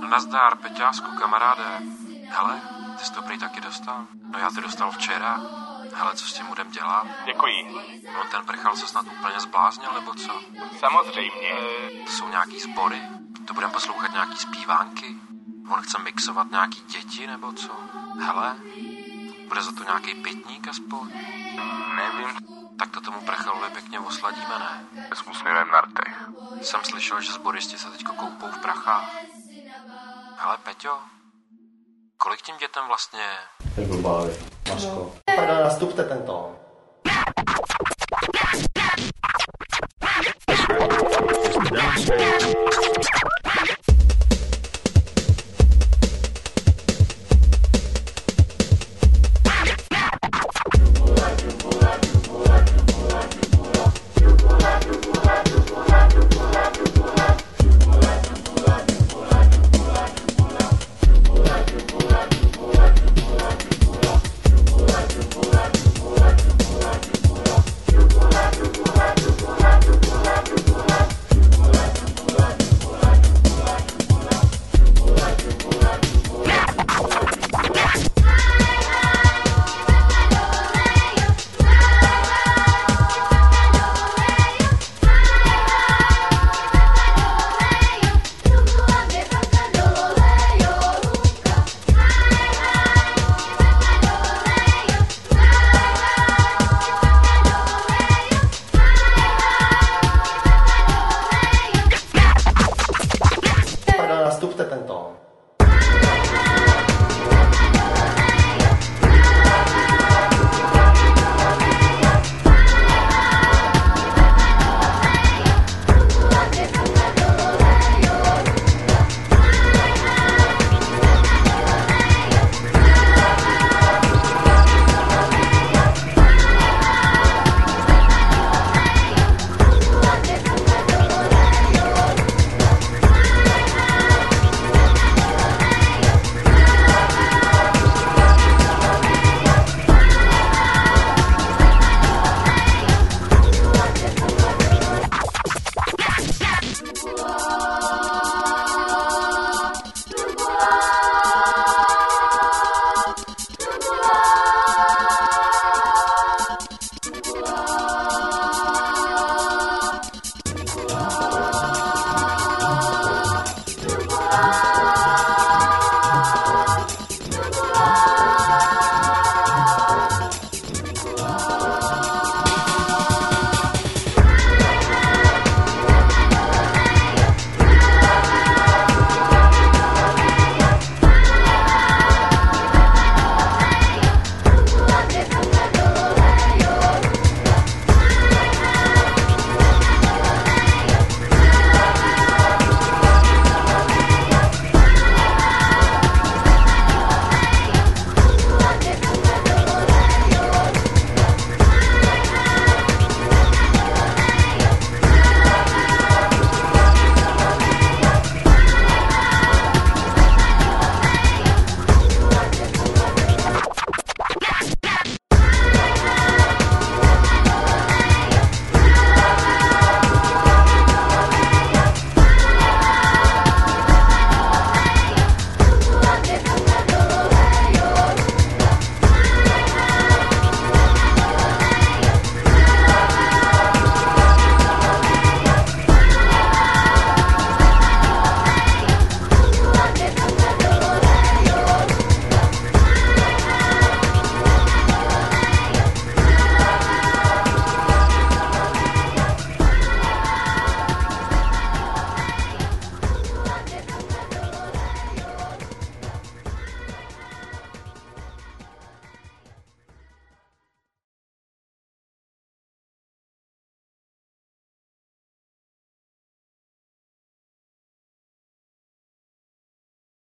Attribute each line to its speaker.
Speaker 1: Nazdar, Peťásku, kamaráde. Hele, ty jsi to prý taky dostal? No já to dostal včera. Hele, co s tím budem dělat?
Speaker 2: Děkuji.
Speaker 1: On ten prchal se snad úplně zbláznil, nebo co?
Speaker 2: Samozřejmě.
Speaker 1: To jsou nějaký sbory? To budem poslouchat nějaký zpívánky? On chce mixovat nějaký děti, nebo co? Hele, bude za to nějaký pitník aspoň?
Speaker 2: Nevím.
Speaker 1: Tak to tomu prchalovi pěkně osladíme, ne?
Speaker 2: S úsměvem na rtech.
Speaker 1: Jsem slyšel, že sboristi se teďko koupou v prachách. Hele, Peťo, kolik tím dětem vlastně je?
Speaker 3: Jsi blbávý, Mařko. Pardon, nastupte ten tón. Nastupte ten tón.
Speaker 4: Ah